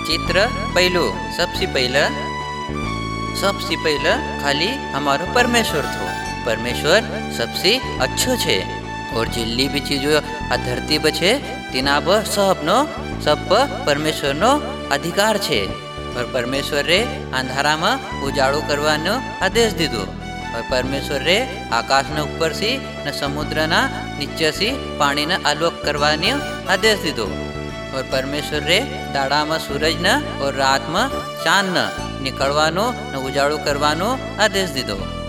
चित्र पहलू सबसे पहला खाली हमारो परमेश्वर थो। परमेश्वर सबसे अच्छो छे और जिल्ली भी चीजों आ धरती पर छे तीना पर सब पर परमेश्वर नो अधिकार छे। और परमेश्वर रे अंधारा में उजाड़ो करवानो आदेश दीधो और परमेश्वर रे आकाश न ऊपर सी न समुद्र ना नीचे सी पानी न आलोक करवानो आदेश दीधो और परमेश्वर रे दाड़ा में सूरज न और रात में चांद न निकलवानो न उजाड़ो करवानो आदेश दीधो।